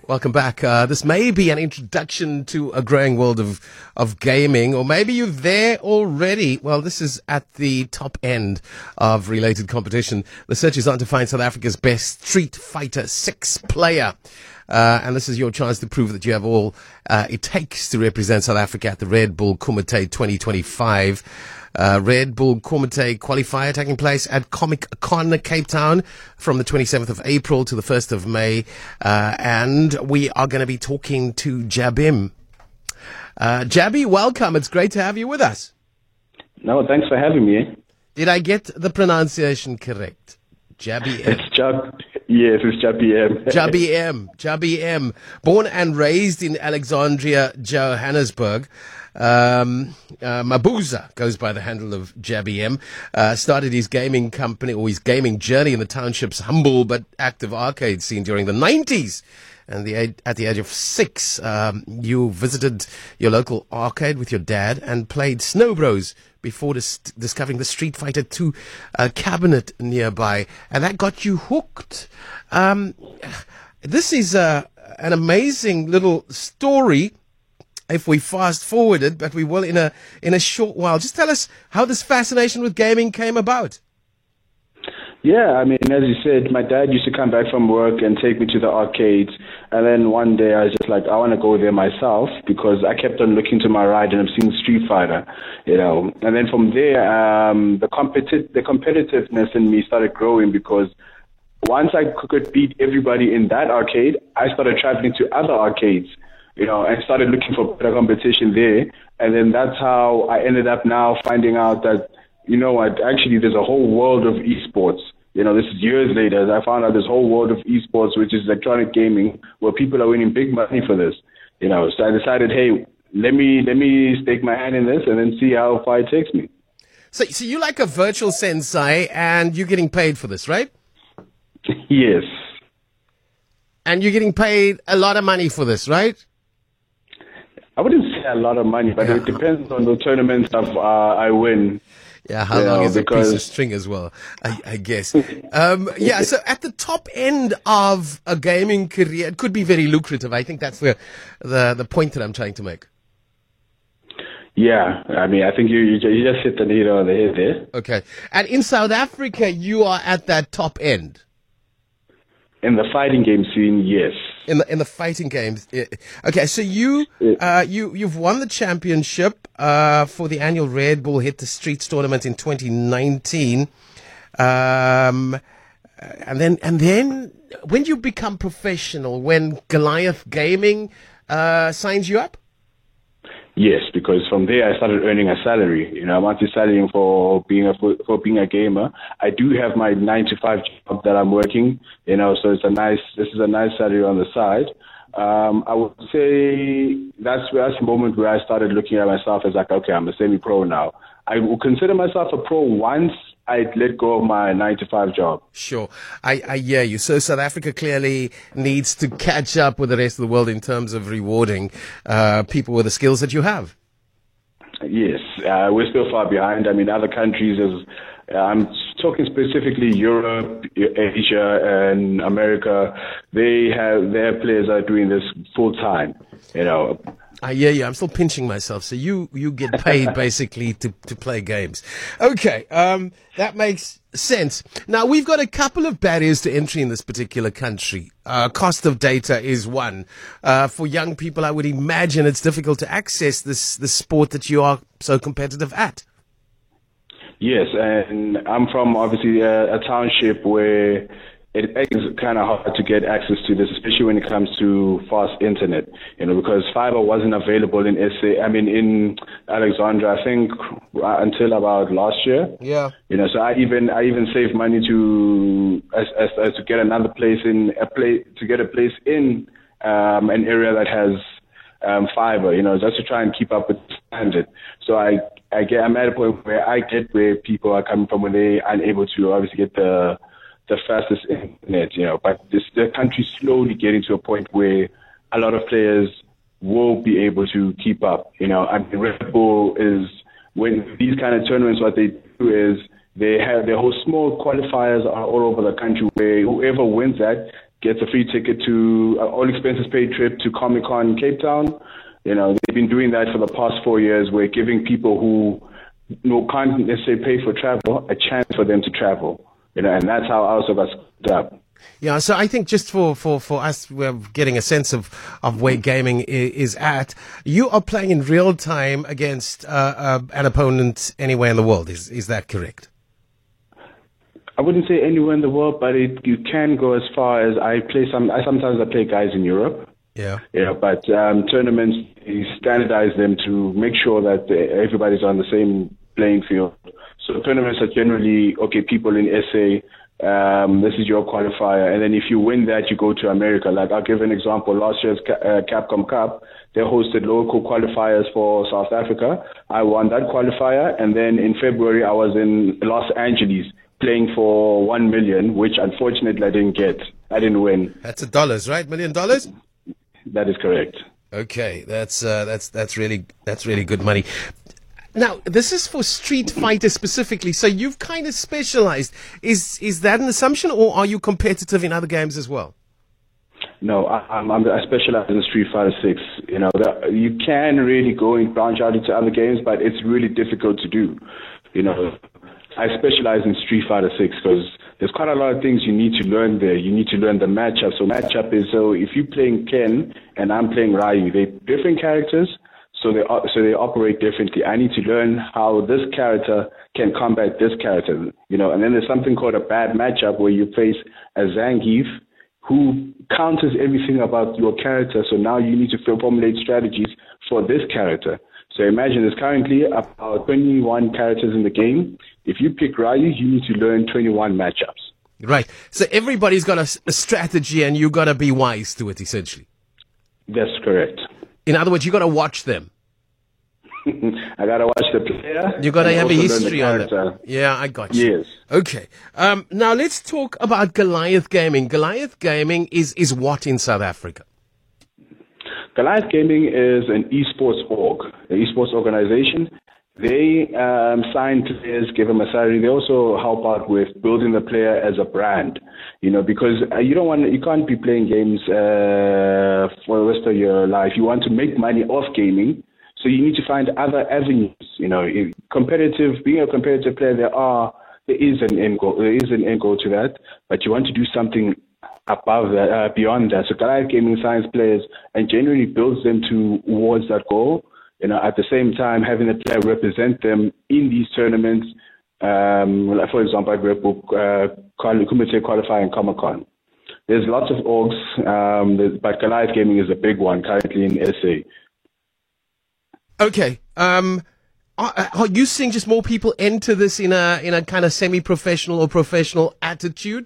Welcome back. This may be an introduction to a growing world of gaming, or maybe you're there already. Well, this is at the top end of related competition. The search is on to find South Africa's best Street Fighter 6 player. And this is your chance to prove that you have all it takes to represent South Africa at the Red Bull Kumite 2025. Red Bull Kumite qualifier taking place at Comic Con Cape Town from the 27th of April to the 1st of May. And we are going to be talking to Jabim. Jabby, welcome. It's great to have you with us. No, thanks for having me. Did I get the pronunciation correct? Jabby M. Yes, it's Jabby M. Jabby M. Born and raised in Alexandria, Johannesburg. Mabuza goes by the handle of Jabby M. Started his gaming company or his gaming journey in the township's humble but active arcade scene during the 90s. And at the age of 6, you visited your local arcade with your dad and played Snow Bros before discovering the Street Fighter 2 cabinet nearby. And that got you hooked. This is an amazing little story if we fast forward it, but we will in a short while. Just tell us how this fascination with gaming came about. Yeah, I mean, as you said, my dad used to come back from work and take me to the arcades. And then one day I was just like, I want to go there myself because I kept on looking to my right and I'm seeing Street Fighter, you know. And then from there, the competitiveness in me started growing because once I could beat everybody in that arcade, I started traveling to other arcades, you know, and started looking for better competition there. And then that's how I ended up now finding out that, you know what, actually there's a whole world of esports. You know, this is years later. I found out this whole world of esports, which is electronic gaming, where people are winning big money for this. You know, so I decided, hey, let me stake my hand in this and then see how far it takes me. So you're like a virtual sensei and you're getting paid for this, right? Yes. And you're getting paid a lot of money for this, right? I wouldn't say a lot of money, but it depends on the tournaments I win. Yeah, how long is a piece of string as well, I guess. So at the top end of a gaming career, it could be very lucrative. I think that's the point that I'm trying to make. Yeah, I mean, I think you just hit the nail on the head there. Okay. And in South Africa, you are at that top end. In the fighting game scene, yes. In the fighting games, okay. So you've won the championship for the annual Red Bull Hit the Streets tournament in 2019, and then when you become professional, when Goliath Gaming signs you up. Yes, because from there I started earning a salary. You know, I'm actually studying for being a gamer. I do have my 9-to-5 job that I'm working. You know, so this is a nice salary on the side. I would say that's the moment where I started looking at myself as like, okay, I'm a semi-pro now. I will consider myself a pro once I let go of my 9-to-5 job. Sure. I hear you. So South Africa clearly needs to catch up with the rest of the world in terms of rewarding people with the skills that you have. Yes. We're still far behind. I mean, other countries, I'm talking specifically Europe, Asia, and America, their players are doing this full time, you know. I hear you. I'm still pinching myself. So you get paid basically to play games. Okay. That makes sense. Now we've got a couple of barriers to entry in this particular country. Cost of data is one. For young people, I would imagine it's difficult to access this sport that you are so competitive at. Yes. And I'm from obviously a township where it is kind of hard to get access to this, especially when it comes to fast internet, you know, because fiber wasn't available in Alexandria, I think, until about last year. Yeah. You know, so I even saved money to get another place in a place in an area that has fiber, you know, just to try and keep up with the standard. So I'm at a point where I get where people are coming from when they are unable to obviously get the fastest internet, you know, but the country's slowly getting to a point where a lot of players will be able to keep up. You know, I mean, Red Bull is, when these kind of tournaments, what they do is they have their whole small qualifiers are all over the country where whoever wins that gets a free ticket to all expenses paid trip to Comic Con Cape Town. You know, they've been doing that for the past 4 years. We're giving people who can't necessarily pay for travel a chance for them to travel. You know, and that's how also got split up. Yeah, so I think just for us, we're getting a sense of where gaming is at. You are playing in real time against an opponent anywhere in the world. Is that correct? I wouldn't say anywhere in the world, but you can go as far as I sometimes play guys in Europe. Yeah. Yeah, but tournaments, you standardize them to make sure that everybody's on the same playing field. So tournaments are generally, okay, people in SA, this is your qualifier, and then if you win that, you go to America. Like, I'll give an example. Last year's Capcom Cup, they hosted local qualifiers for South Africa. I won that qualifier, and then in February, I was in Los Angeles playing for 1 million, which unfortunately I didn't get. I didn't win. That's $1, right? $1 million? That is correct. Okay, that's really good money. Now, this is for Street Fighter specifically, so you've kind of specialized. Is that an assumption, or are you competitive in other games as well? No, I specialize in Street Fighter 6. You know, you can really go and branch out into other games, but it's really difficult to do. You know, I specialize in Street Fighter 6 because there's quite a lot of things you need to learn there. You need to learn the matchup. So if you're playing Ken and I'm playing Ryu, they're different characters. So they operate differently. I need to learn how this character can combat this character, you know. And then there's something called a bad matchup where you face a Zangief who counters everything about your character. So now you need to formulate strategies for this character. So imagine there's currently about 21 characters in the game. If you pick Ryu, you need to learn 21 matchups. Right. So everybody's got a strategy, and you got to be wise to it, essentially. That's correct. In other words, you got to watch them. I got to watch the player. You got to have a history on them. Yeah, I got you. Yes. Okay. Now let's talk about Goliath Gaming. Goliath Gaming is what in South Africa? Goliath Gaming is an esports org, an esports organization. They sign players, give them a salary. They also help out with building the player as a brand, you know, because you can't be playing games for the rest of your life. You want to make money off gaming, so you need to find other avenues. You know, being a competitive player, there is an end goal. There is an end goal to that, but you want to do something above that, beyond that. So Goliath Gaming signs players and generally builds them towards that goal. You know, at the same time, having the player represent them in these tournaments. Like for example, at Red Bull, Kumite Qualifying Comic Con. There's lots of orgs, but Goliath Gaming is a big one currently in SA. Okay. Are you seeing just more people enter this in a kind of semi-professional or professional attitude?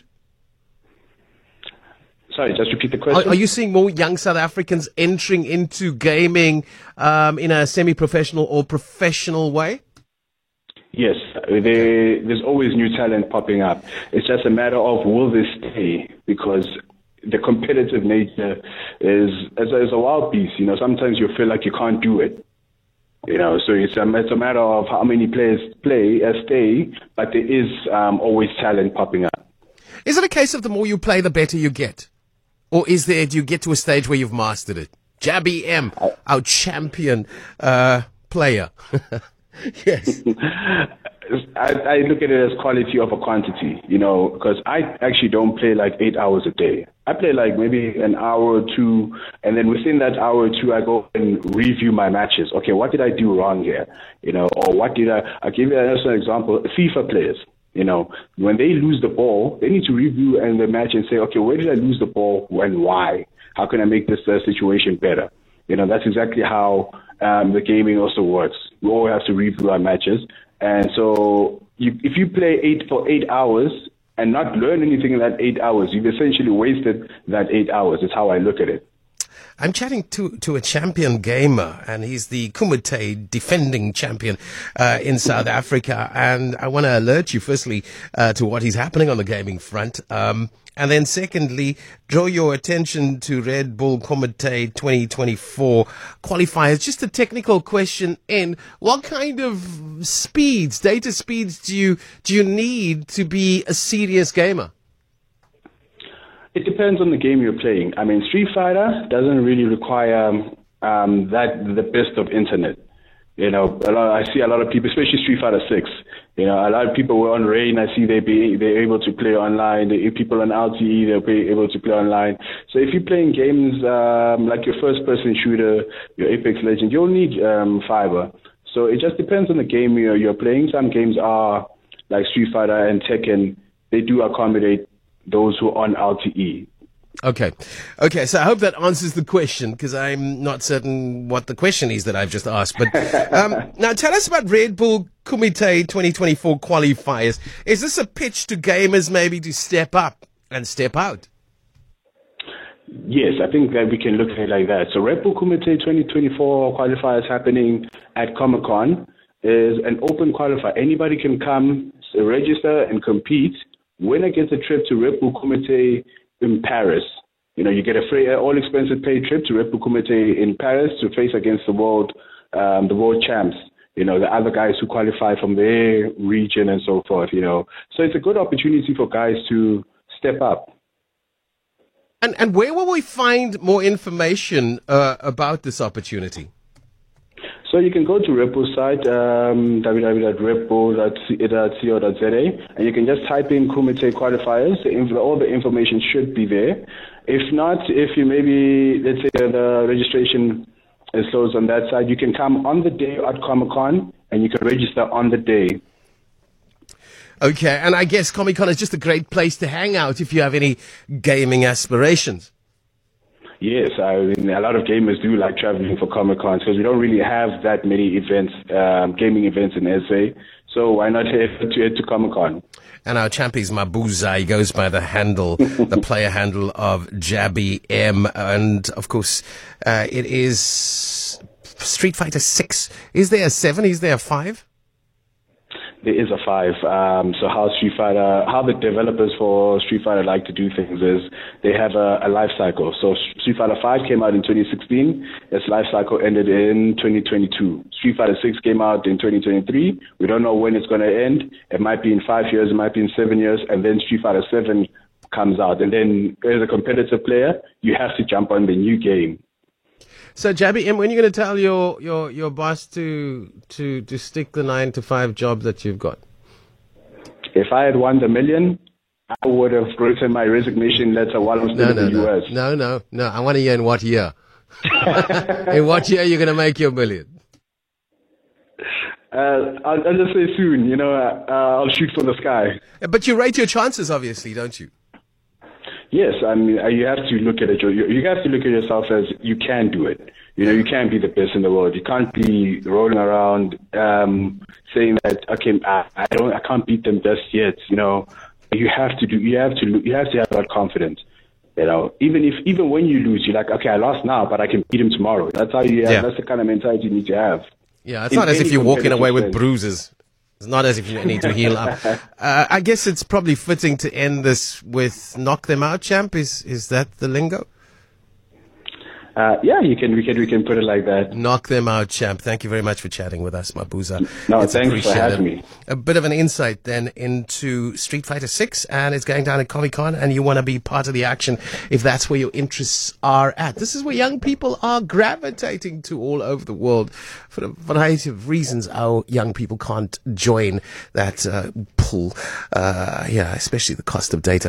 Sorry, just repeat the question. Are you seeing more young South Africans entering into gaming in a semi-professional or professional way? Yes, there's always new talent popping up. It's just a matter of will they stay, because the competitive nature is a wild beast. You know, sometimes you feel like you can't do it. You know, so it's a matter of how many players stay, but there is always talent popping up. Is it a case of the more you play, the better you get? Or do you get to a stage where you've mastered it? Jabby M, our champion player. Yes. I look at it as quality over quantity, you know, because I actually don't play like 8 hours a day. I play like maybe an hour or two, and then within that hour or two, I go and review my matches. Okay, what did I do wrong here? You know, or I'll give you an example, FIFA players. You know, when they lose the ball, they need to review the match and say, okay, where did I lose the ball and why? How can I make this situation better? You know, that's exactly how the gaming also works. We all have to review our matches. And so if you play for 8 hours and not learn anything in that 8 hours, you've essentially wasted that 8 hours. That's how I look at it. I'm chatting to a champion gamer, and he's the Kumite defending champion in South Africa. And I want to alert you, firstly, to what is happening on the gaming front. And then secondly, draw your attention to Red Bull Kumite 2024 qualifiers. Just a technical question in what kind of data speeds do you need to be a serious gamer? It depends on the game you're playing. I mean, Street Fighter doesn't really require the best of internet. You know, I see a lot of people, especially Street Fighter 6. You know, a lot of people were on Rain. I see they're able to play online. People on LTE, they're able to play online. So if you're playing games like your first-person shooter, your Apex Legends, you'll need fiber. So it just depends on the game you're playing. Some games are like Street Fighter and Tekken. They do accommodate those who are on LTE. Okay. So I hope that answers the question, because I'm not certain what the question is that I've just asked. But now tell us about Red Bull Kumite 2024 qualifiers. Is this a pitch to gamers maybe to step up and step out? Yes, I think that we can look at it like that. So Red Bull Kumite 2024 qualifiers happening at Comic-Con is an open qualifier. Anybody can come, register and compete. Winner gets a trip to Red Bull Kumite in Paris. You know, you get a free, all expenses paid trip to Red Bull Kumite in Paris to face against the world champs. You know, the other guys who qualify from their region and so forth. You know, so it's a good opportunity for guys to step up. And where will we find more information about this opportunity? So you can go to Red Bull's site, www.redbull.co.za, and you can just type in Kumite qualifiers. All the information should be there. If not, if you maybe, let's say the registration is closed on that side, you can come on the day at Comic-Con, and you can register on the day. Okay, and I guess Comic-Con is just a great place to hang out if you have any gaming aspirations. Yes, I mean, a lot of gamers do like traveling for Comic-Con because we don't really have that many events, gaming events in SA. So why not head to Comic-Con? And our champ is Mabuza. He goes by the player handle of Jabby M. And of course, it is Street Fighter 6. Is there a 7? Is there a 5? There is a 5. So how the developers for Street Fighter like to do things is they have a life cycle. So Street Fighter 5 came out in 2016. Its life cycle ended in 2022. Street Fighter 6 came out in 2023. We don't know when it's going to end. It might be in 5 years. It might be in 7 years. And then Street Fighter 7 comes out. And then as a competitive player, you have to jump on the new game. So, Jabby M, when are you going to tell your boss to stick the 9-to-5 job that you've got? If I had won the million, I would have written my resignation letter while I'm still in the US. No. I want to hear in what year. In what year are you going to make your million? I'll just say soon. You know, I'll shoot for the sky. But you rate your chances, obviously, don't you? Yes, I mean, you have to look at it. You have to look at yourself as you can do it. You know, you can't be the best in the world. You can't be rolling around saying that, okay, I can't beat them just yet. You know, you have to have that confidence. You know, even when you lose, you're like, okay, I lost now, but I can beat him tomorrow. That's how that's the kind of mentality you need to have. Yeah, it's not as if you're walking away with bruises. It's not as if you need to heal up. I guess it's probably fitting to end this with "knock them out, champ." Is that the lingo? Yeah, we can put it like that. Knock them out, champ. Thank you very much for chatting with us, Mabuza. No, thanks for having me. A bit of an insight then into Street Fighter 6, and it's going down at Comic-Con, and you want to be part of the action if that's where your interests are at. This is where young people are gravitating to all over the world. For a variety of reasons, our young people can't join that pull, especially the cost of data.